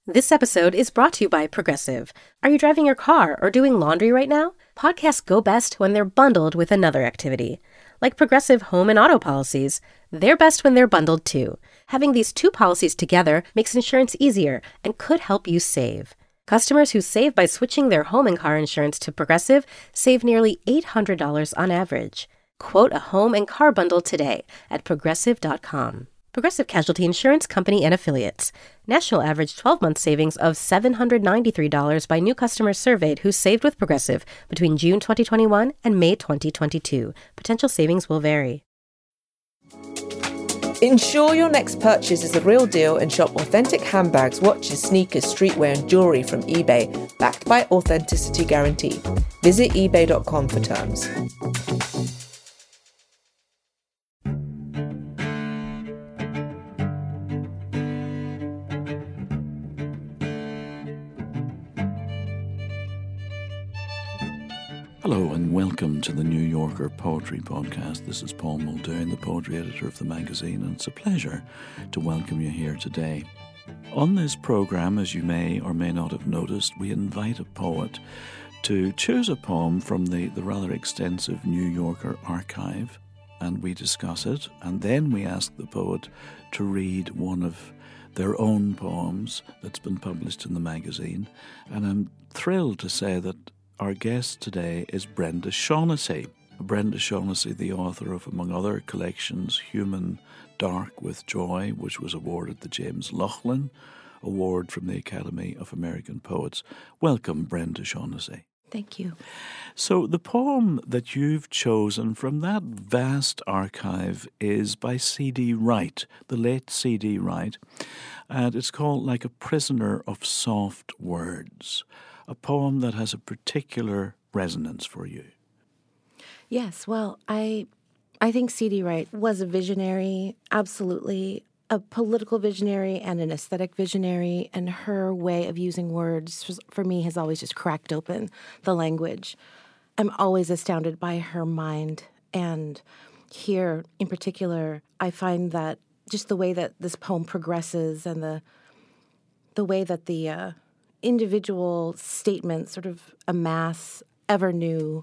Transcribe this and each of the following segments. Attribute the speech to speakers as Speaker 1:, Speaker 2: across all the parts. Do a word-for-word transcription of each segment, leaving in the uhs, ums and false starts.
Speaker 1: This episode is brought to you by Progressive. Are you driving your car or doing laundry right now? Podcasts go best when they're bundled with another activity. Like Progressive home and auto policies, they're best when they're bundled too. Having these two policies together makes insurance easier and could help you save. Customers who save by switching their home and car insurance to Progressive save nearly eight hundred dollars on average. Quote a home and car bundle today at progressive dot com. Progressive Casualty Insurance Company and Affiliates. National average twelve-month savings of seven hundred ninety-three dollars by new customers surveyed who saved with Progressive between June twenty twenty-one and May twenty twenty-two. Potential savings will vary.
Speaker 2: Ensure your next purchase is the real deal and shop authentic handbags, watches, sneakers, streetwear and jewellery from eBay, backed by Authenticity Guarantee. Visit ebay dot com for terms.
Speaker 3: Hello and welcome to the New Yorker Poetry Podcast. This is Paul Muldoon, the poetry editor of the magazine, and it's a pleasure to welcome you here today. On this programme, as you may or may not have noticed, we invite a poet to choose a poem from the, the rather extensive New Yorker archive, and we discuss it, and then we ask the poet to read one of their own poems that's been published in the magazine. And I'm thrilled to say that our guest today is Brenda Shaughnessy. Brenda Shaughnessy, the author of, among other collections, Human Dark with Joy, which was awarded the James Laughlin Award from the Academy of American Poets. Welcome, Brenda Shaughnessy.
Speaker 4: Thank you.
Speaker 3: So the poem that you've chosen from that vast archive is by C D Wright, the late C D Wright, and it's called Like a Prisoner of Soft Words, a poem that has a particular resonance for you.
Speaker 4: Yes, well, I I think C D Wright was a visionary, absolutely, a political visionary and an aesthetic visionary, and her way of using words, for me, has always just cracked open the language. I'm always astounded by her mind, and here, in particular, I find that just the way that this poem progresses and the the way that the uh, individual statements sort of amass ever new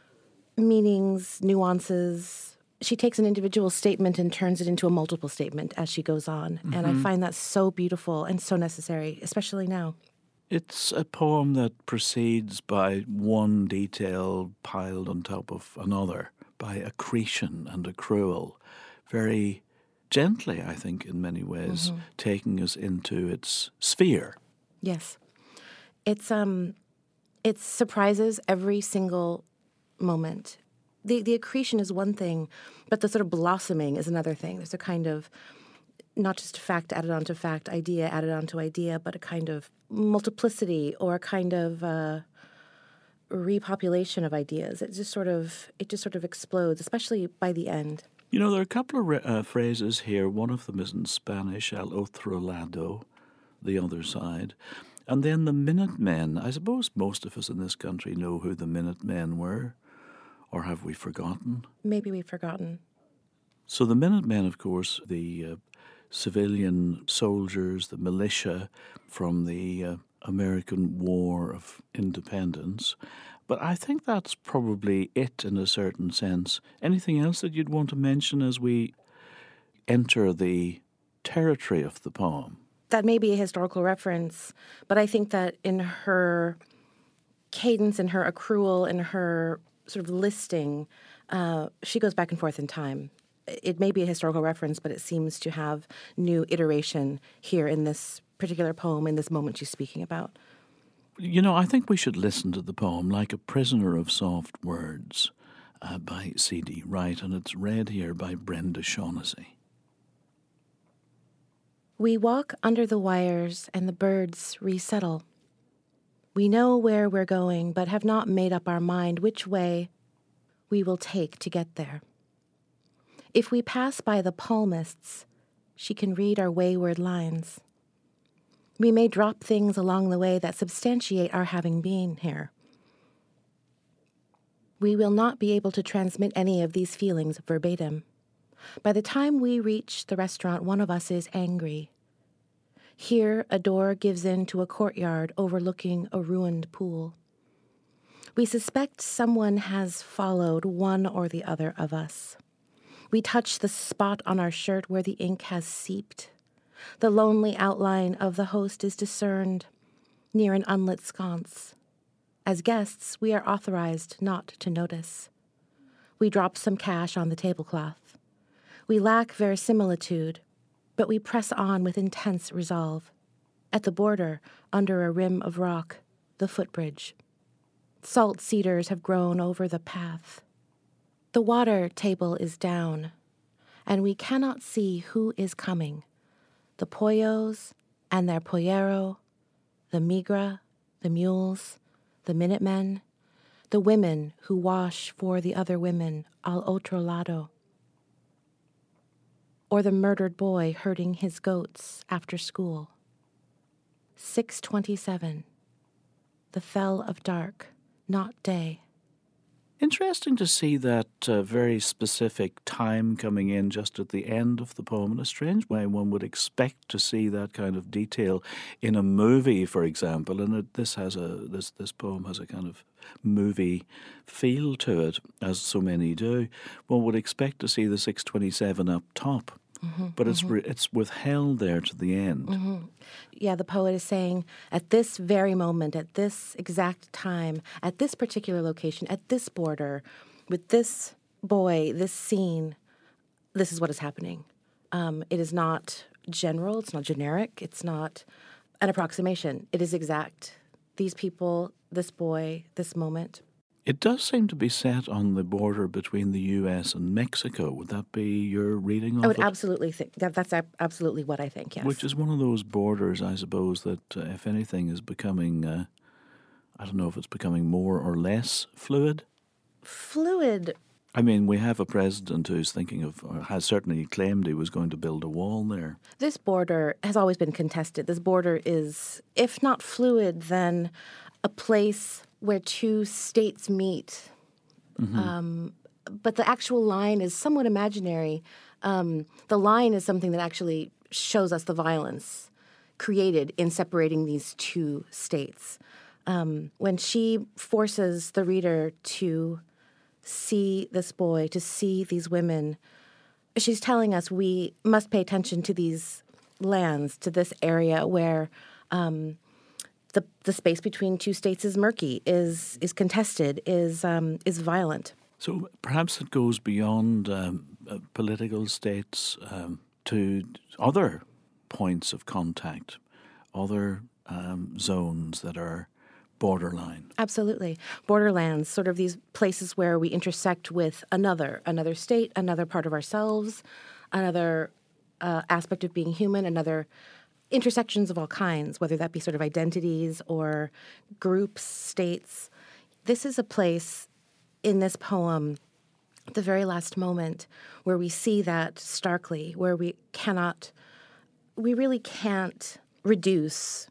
Speaker 4: meanings, nuances. She takes an individual statement and turns it into a multiple statement as she goes on. Mm-hmm. And I find that so beautiful and so necessary, especially now.
Speaker 3: It's a poem that proceeds by one detail piled on top of another, by accretion and accrual, very gently, I think, in many ways, mm-hmm. taking us into its sphere.
Speaker 4: Yes. It's um, it surprises every single moment. The the accretion is one thing, but the sort of blossoming is another thing. There's a kind of, not just fact added onto fact, idea added onto idea, but a kind of multiplicity or a kind of uh, repopulation of ideas. It just sort of it just sort of explodes, especially by the end.
Speaker 3: You know, there are a couple of re- uh, phrases here. One of them is in Spanish, el otro lado, the other side. And then the Minutemen. I suppose most of us in this country know who the Minutemen were, or have we forgotten?
Speaker 4: Maybe we've forgotten.
Speaker 3: So the Minutemen, of course, the uh, civilian soldiers, the militia from the uh, American War of Independence. But I think that's probably it in a certain sense. Anything else that you'd want to mention as we enter the territory of the poem?
Speaker 4: That may be a historical reference, but I think that in her cadence, in her accrual, in her sort of listing, uh, she goes back and forth in time. It may be a historical reference, but it seems to have new iteration here in this particular poem, in this moment she's speaking about.
Speaker 3: You know, I think we should listen to the poem Like a Prisoner of Soft Words uh, by C D Wright, and it's read here by Brenda Shaughnessy.
Speaker 4: We walk under the wires and the birds resettle. We know where we're going, but have not made up our mind which way we will take to get there. If we pass by the palmists, she can read our wayward lines. We may drop things along the way that substantiate our having been here. We will not be able to transmit any of these feelings verbatim. By the time we reach the restaurant, one of us is angry. Here, a door gives in to a courtyard overlooking a ruined pool. We suspect someone has followed one or the other of us. We touch the spot on our shirt where the ink has seeped. The lonely outline of the host is discerned near an unlit sconce. As guests, we are authorized not to notice. We drop some cash on the tablecloth. We lack verisimilitude, but we press on with intense resolve. At the border, under a rim of rock, the footbridge. Salt cedars have grown over the path. The water table is down, and we cannot see who is coming. The pollos and their pollero, the migra, the mules, the Minutemen, the women who wash for the other women al otro lado, or the murdered boy herding his goats after school. six twenty-seven. The fell of dark, not day.
Speaker 3: Interesting to see that uh, very specific time coming in just at the end of the poem. In a strange way, one would expect to see that kind of detail in a movie, for example. And it, this has a this this poem has a kind of movie feel to it, as so many do. One would expect to see the six twenty-seven up top. Mm-hmm, but it's mm-hmm. re- it's withheld there to the end.
Speaker 4: Mm-hmm. Yeah, the poet is saying, at this very moment, at this exact time, at this particular location, at this border, with this boy, this scene, this is what is happening. Um, it is not general, it's not generic, it's not an approximation. It is exact. These people, this boy, this moment.
Speaker 3: It does seem to be set on the border between the U S and Mexico. Would that be your reading of it?
Speaker 4: I would it? absolutely think that that's absolutely what I think, yes.
Speaker 3: Which is one of those borders, I suppose, that uh, if anything is becoming, uh, I don't know if it's becoming more or less fluid.
Speaker 4: Fluid.
Speaker 3: I mean, we have a president who's thinking of, or has certainly claimed he was going to build a wall there.
Speaker 4: This border has always been contested. This border is, if not fluid, then a place where two states meet. Mm-hmm. Um, but the actual line is somewhat imaginary. Um, the line is something that actually shows us the violence created in separating these two states. Um, when she forces the reader to see this boy, to see these women, she's telling us we must pay attention to these lands, to this area where um, the the space between two states is murky, is is contested, is um, is violent.
Speaker 3: So perhaps it goes beyond um, uh, political states um, to other points of contact, other um, zones that are borderline.
Speaker 4: Absolutely. Borderlands, sort of these places where we intersect with another, another state, another part of ourselves, another uh, aspect of being human, another intersections of all kinds, whether that be sort of identities or groups, states. This is a place in this poem, the very last moment, where we see that starkly, where we cannot, we really can't reduce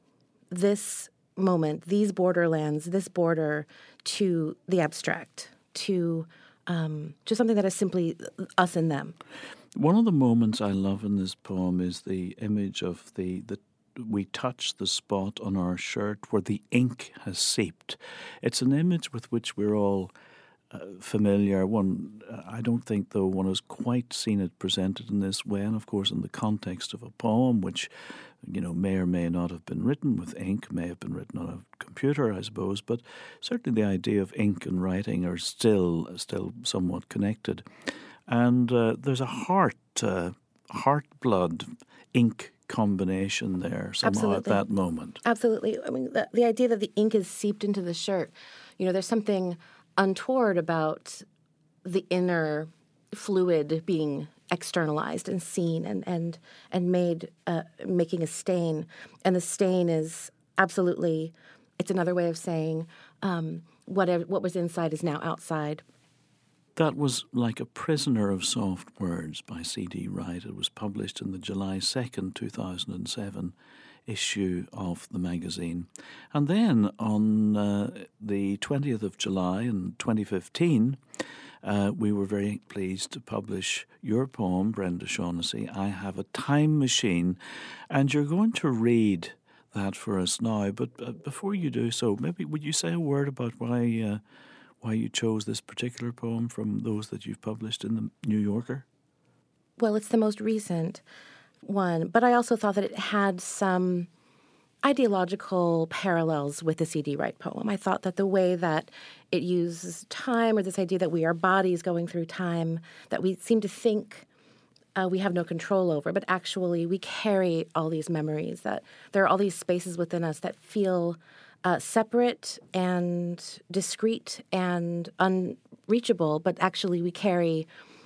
Speaker 4: this moment, these borderlands, this border, to the abstract, to um, to something that is simply us and them.
Speaker 3: One of the moments I love in this poem is the image of the, the we touch the spot on our shirt where the ink has seeped. It's an image with which we're all uh, familiar. One, uh, I don't think, though, one has quite seen it presented in this way, and of course in the context of a poem which, you know, may or may not have been written with ink, may have been written on a computer, I suppose, but certainly the idea of ink and writing are still still somewhat connected. And uh, there's a heart, uh, heart-blood ink combination there somehow Absolutely. At that moment.
Speaker 4: Absolutely. I mean, the, the idea that the ink is seeped into the shirt, you know, there's something untoward about the inner fluid being externalized and seen and and and made uh, making a stain, and the stain is absolutely, it's another way of saying um, whatever what was inside is now outside.
Speaker 3: That was Like a Prisoner of Soft Words by C D Wright. It was published in the July second, two thousand seven issue of the magazine. And then on uh, the twentieth of July in twenty fifteen, uh, we were very pleased to publish your poem, Brenda Shaughnessy, I Have a Time Machine, and you're going to read that for us now. But uh, before you do so, maybe would you say a word about why uh, why you chose this particular poem from those that you've published in the New Yorker?
Speaker 4: Well, it's the most recent one, but I also thought that it had some ideological parallels with the C D Wright poem. I thought that the way that it uses time, or this idea that we are bodies going through time, that we seem to think uh, we have no control over, but actually we carry all these memories, that there are all these spaces within us that feel uh, separate and discrete and unreachable, but actually we carry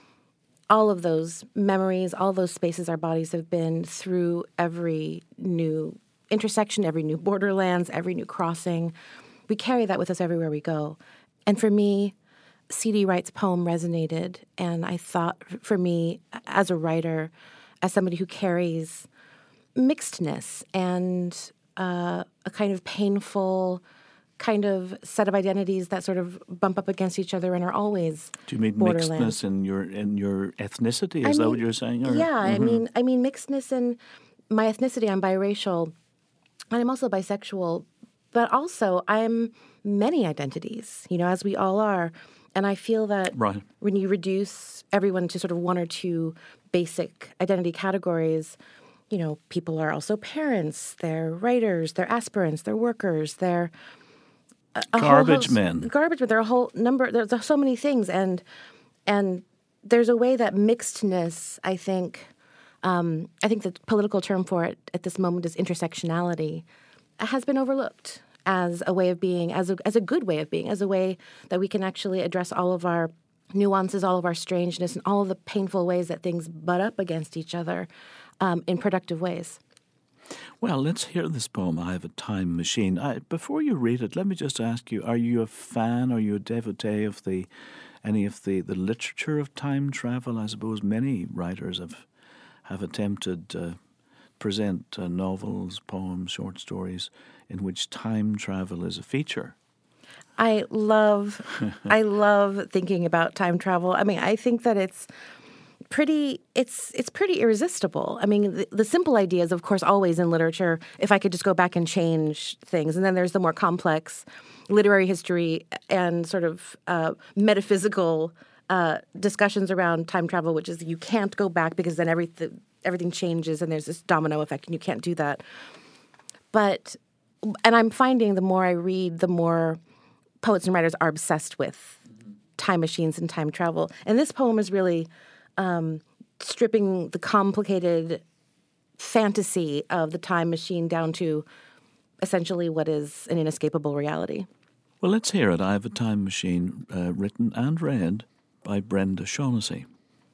Speaker 4: all of those memories, all those spaces our bodies have been through every new intersection, every new borderlands, every new crossing. We carry that with us everywhere we go. And for me, C D Wright's poem resonated. And I thought, for me, as a writer, as somebody who carries mixedness and uh, a kind of painful kind of set of identities that sort of bump up against each other and are always
Speaker 3: Do you mean mixedness in your in your ethnicity? Is
Speaker 4: I
Speaker 3: that
Speaker 4: mean,
Speaker 3: what you're saying? Or?
Speaker 4: Yeah,
Speaker 3: Mm-hmm.
Speaker 4: I mean, I mean mixedness in my ethnicity. I'm biracial, and I'm also bisexual, but also I'm many identities. You know, as we all are, and I feel that
Speaker 3: right.
Speaker 4: when you reduce everyone to sort of one or two basic identity categories, you know, people are also parents, they're writers, they're aspirants, they're workers, they're A, a
Speaker 3: garbage
Speaker 4: host,
Speaker 3: men.
Speaker 4: Garbage men. There are a whole number. There's so many things, and and there's a way that mixedness. I think, um, I think the political term for it at this moment is intersectionality, has been overlooked as a way of being, as a as a good way of being, as a way that we can actually address all of our nuances, all of our strangeness, and all of the painful ways that things butt up against each other um, in productive ways.
Speaker 3: Well, let's hear this poem, I Have a Time Machine. I, before you read it, let me just ask you, are you a fan, are you a devotee of the any of the, the literature of time travel? I suppose many writers have have attempted to uh, present uh, novels, poems, short stories in which time travel is a feature.
Speaker 4: I love, I love thinking about time travel. I mean, I think that it's pretty it's it's pretty irresistible. I mean, the, the simple idea is, of course, always in literature, if I could just go back and change things. And then there's the more complex literary history and sort of uh, metaphysical uh, discussions around time travel, which is you can't go back because then everything everything changes and there's this domino effect and you can't do that. But, and I'm finding the more I read, the more poets and writers are obsessed with time machines and time travel. And this poem is really Um, stripping the complicated fantasy of the time machine down to essentially what is an inescapable reality.
Speaker 3: Well, let's hear it. I Have a Time Machine, uh, written and read by Brenda Shaughnessy.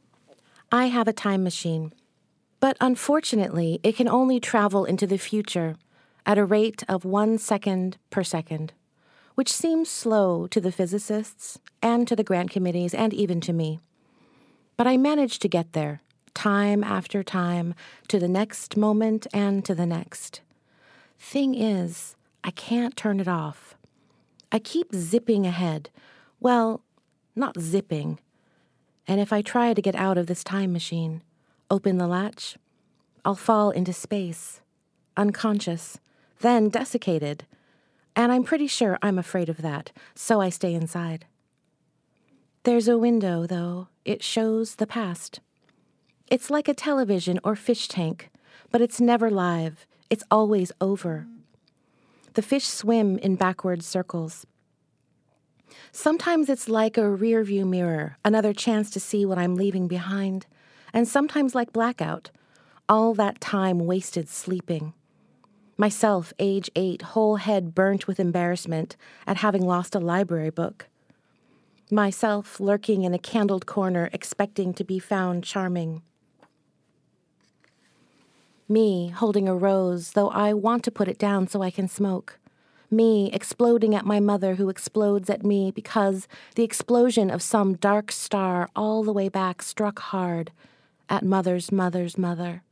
Speaker 4: I have a time machine, but unfortunately it can only travel into the future at a rate of one second per second, which seems slow to the physicists and to the grant committees and even to me. But I managed to get there, time after time, to the next moment and to the next. Thing is, I can't turn it off. I keep zipping ahead. Well, not zipping. And if I try to get out of this time machine, open the latch, I'll fall into space, unconscious, then desiccated. And I'm pretty sure I'm afraid of that, so I stay inside. There's a window, though. It shows the past. It's like a television or fish tank, but it's never live. It's always over. The fish swim in backward circles. Sometimes it's like a rear-view mirror, another chance to see what I'm leaving behind, and sometimes like blackout, all that time wasted sleeping. Myself, age eight, whole head burnt with embarrassment at having lost a library book. Myself lurking in a candled corner, expecting to be found charming. Me holding a rose, though I want to put it down so I can smoke. Me exploding at my mother who explodes at me because the explosion of some dark star all the way back struck hard at mother's mother's mother.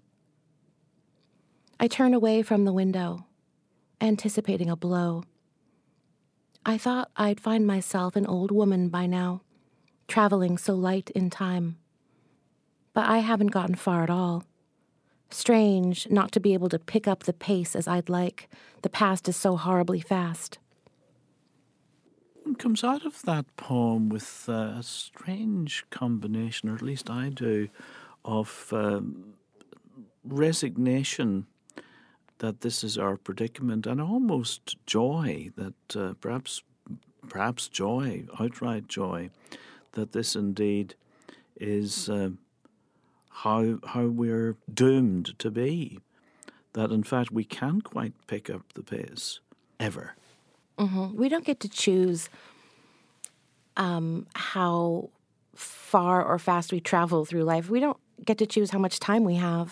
Speaker 4: I turn away from the window, anticipating a blow. I thought I'd find myself an old woman by now, traveling so light in time. But I haven't gotten far at all. Strange not to be able to pick up the pace as I'd like. The past is so horribly fast.
Speaker 3: It comes out of that poem with uh, a strange combination, or at least I do, of um, resignation that this is our predicament, and almost joy that uh, perhaps, perhaps joy, outright joy, that this indeed is uh, how how we're doomed to be. That in fact we can't quite pick up the pace ever.
Speaker 4: Mm-hmm. We don't get to choose um, how far or fast we travel through life. We don't get to choose how much time we have.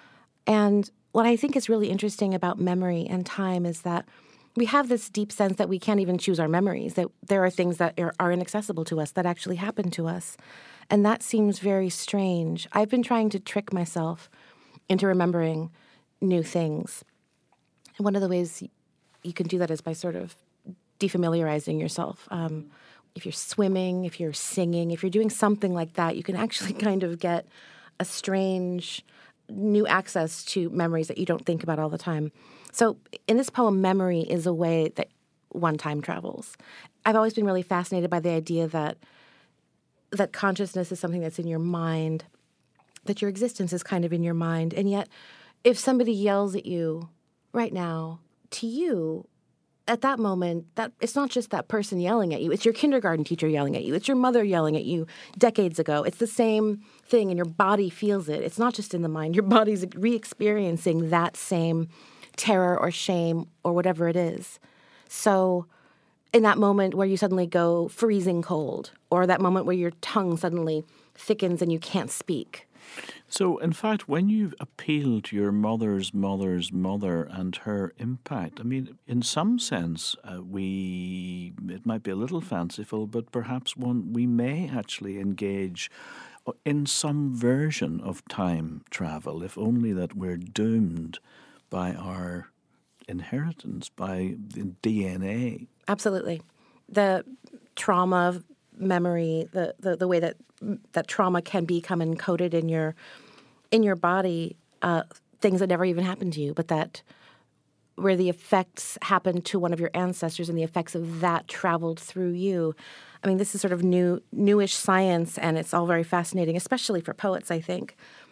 Speaker 4: And what I think is really interesting about memory and time is that we have this deep sense that we can't even choose our memories, that there are things that are, are inaccessible to us that actually happen to us. And that seems very strange. I've been trying to trick myself into remembering new things. And one of the ways you can do that is by sort of defamiliarizing yourself. Um, if you're swimming, if you're singing, if you're doing something like that, you can actually kind of get a strange new access to memories that you don't think about all the time. So in this poem, memory is a way that one time travels. I've always been really fascinated by the idea that that consciousness is something that's in your mind, that your existence is kind of in your mind. And yet, if somebody yells at you right now, to you, at that moment, that it's not just that person yelling at you. It's your kindergarten teacher yelling at you. It's your mother yelling at you decades ago. It's the same thing, and your body feels it. It's not just in the mind. Your body's re-experiencing that same terror or shame or whatever it is. So in that moment where you suddenly go freezing cold, or that moment where your tongue suddenly thickens and you can't speak.
Speaker 3: So, in fact, when you appeal to your mother's mother's mother and her impact, I mean, in some sense, uh, we, it might be a little fanciful, but perhaps one, we may actually engage in some version of time travel, if only that we're doomed by our inheritance, by the D N A.
Speaker 4: Absolutely. The trauma memory, the, the, the way that that trauma can become encoded in your in your body, uh, things that never even happened to you, but that where the effects happened to one of your ancestors and the effects of that traveled through you. I mean, this is sort of new, newish science, and it's all very fascinating, especially for poets, I think.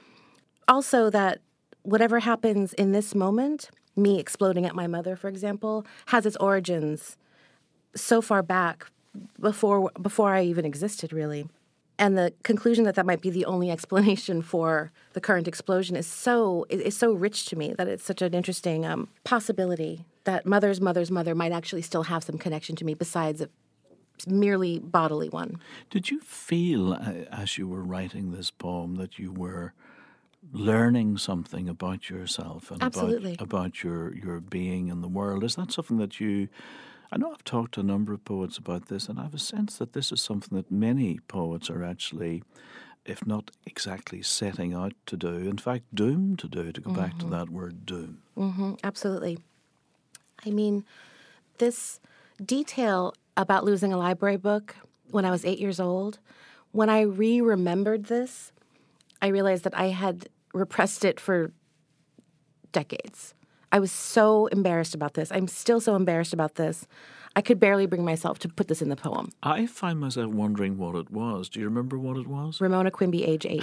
Speaker 4: Also that whatever happens in this moment, me exploding at my mother, for example, has its origins so far back before before I even existed, really. And the conclusion that that might be the only explanation for the current explosion is so is so rich to me that it's such an interesting um, possibility that mother's mother's mother might actually still have some connection to me besides a merely bodily one.
Speaker 3: Did you feel, uh, as you were writing this poem, that you were learning something about yourself and
Speaker 4: Absolutely.
Speaker 3: about, about your, your being in the world? Is that something that you... I know I've talked to a number of poets about this, and I have a sense that this is something that many poets are actually, if not exactly setting out to do, in fact doomed to do, to go mm-hmm. back to that word doom.
Speaker 4: Mm-hmm. Absolutely. I mean, this detail about losing a library book when I was eight years old, when I re-remembered this, I realized that I had repressed it for decades. I was so embarrassed about this. I'm still so embarrassed about this. I could barely bring myself to put this in the poem.
Speaker 3: I find myself wondering what it was. Do you remember what it was?
Speaker 4: Ramona Quimby, age eight.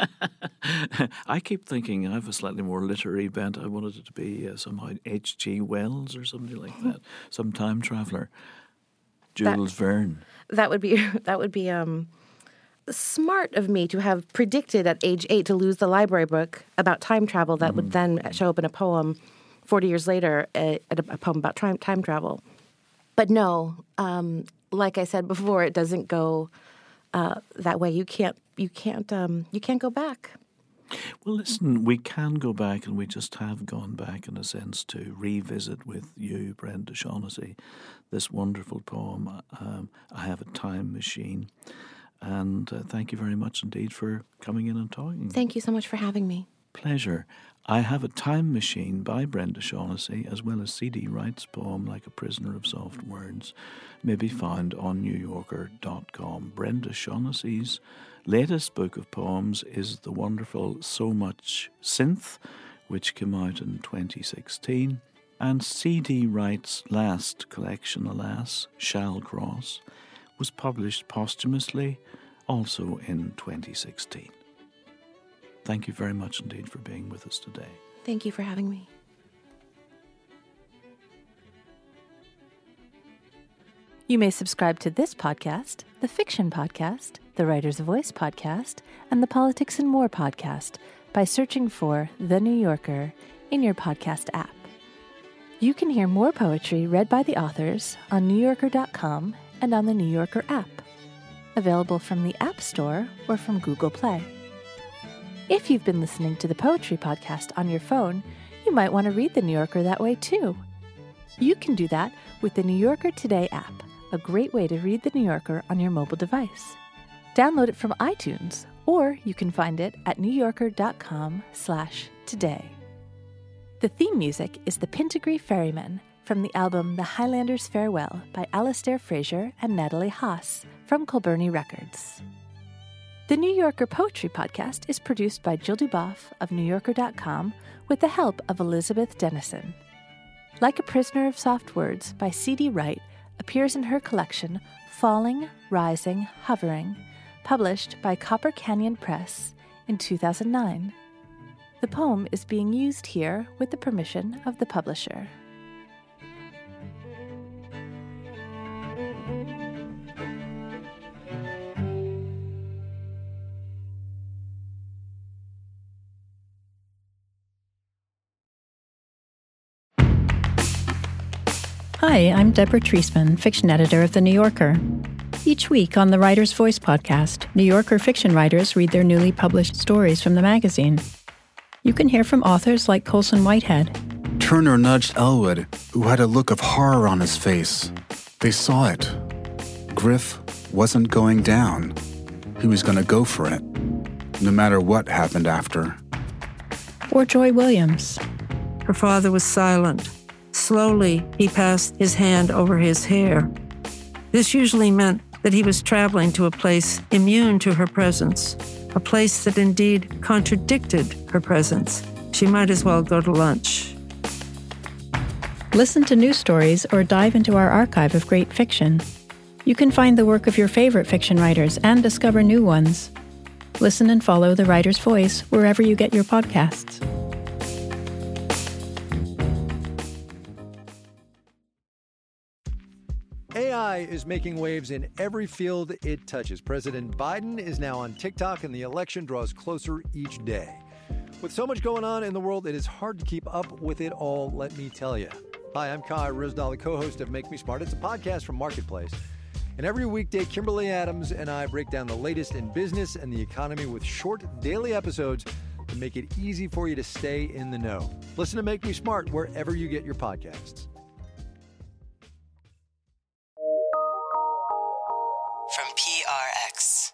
Speaker 3: I keep thinking I have a slightly more literary bent. I wanted it to be uh, somehow H G Wells or something like that. Some time traveller. Jules that, Verne.
Speaker 4: That would be that would be um, smart of me to have predicted at age eight to lose the library book about time travel that mm. would then show up in a poem forty years later, a, a poem about time, time travel. But no, um, like I said before, it doesn't go uh, that way. You can't, you can't, um, you can't go back.
Speaker 3: Well, listen, we can go back, and we just have gone back in a sense to revisit with you, Brenda Shaughnessy, this wonderful poem, um, I Have a Time Machine. And uh, thank you very much indeed for coming in and talking.
Speaker 4: Thank you so much for having me.
Speaker 3: pleasure. I Have a Time Machine by Brenda Shaughnessy, as well as C D Wright's poem Like a Prisoner of Soft Words, may be found on new yorker dot com. Brenda Shaughnessy's latest book of poems is the wonderful So Much Synth, which came out in twenty sixteen, and C D Wright's last collection, alas, Shall Cross, was published posthumously, also in twenty sixteen. Thank you very much indeed for being with us today.
Speaker 4: Thank you for having me.
Speaker 5: You may subscribe to this podcast, the Fiction Podcast, the Writer's Voice Podcast, and the Politics and More Podcast by searching for The New Yorker in your podcast app. You can hear more poetry read by the authors on new yorker dot com and on the New Yorker app, available from the App Store or from Google Play. If you've been listening to the Poetry Podcast on your phone, you might want to read The New Yorker that way too. You can do that with the New Yorker Today app, a great way to read The New Yorker on your mobile device. Download it from iTunes, or you can find it at new yorker dot com slash today. The theme music is The Pintigree Ferryman from the album The Highlander's Farewell by Alastair Fraser and Natalie Haas from Colburny Records. The New Yorker Poetry Podcast is produced by Jill Duboff of new yorker dot com with the help of Elizabeth Dennison. Like a Prisoner of Soft Words by C D Wright appears in her collection Falling, Rising, Hovering, published by Copper Canyon Press in two thousand nine. The poem is being used here with the permission of the publisher.
Speaker 6: Hi, I'm Deborah Treisman, fiction editor of The New Yorker. Each week on the Writer's Voice podcast, New Yorker fiction writers read their newly published stories from the magazine. You can hear from authors like Colson Whitehead.
Speaker 7: Turner nudged Elwood, who had a look of horror on his face. They saw it. Griff wasn't going down. He was going to go for it, no matter what happened after.
Speaker 6: Or Joy Williams.
Speaker 8: Her father was silent. Slowly, he passed his hand over his hair. This usually meant that he was traveling to a place immune to her presence, a place that indeed contradicted her presence. She might as well go to lunch.
Speaker 6: Listen to new stories or dive into our archive of great fiction. You can find the work of your favorite fiction writers and discover new ones. Listen and follow The Writer's Voice wherever you get your podcasts.
Speaker 9: A I is making waves in every field it touches. President Biden is now on TikTok, and the election draws closer each day. With so much going on in the world, it is hard to keep up with it all, let me tell you. Hi, I'm Kai Ryssdal, the co-host of Make Me Smart. It's a podcast from Marketplace. And every weekday, Kimberly Adams and I break down the latest in business and the economy with short daily episodes to make it easy for you to stay in the know. Listen to Make Me Smart wherever you get your podcasts.
Speaker 10: From P R X.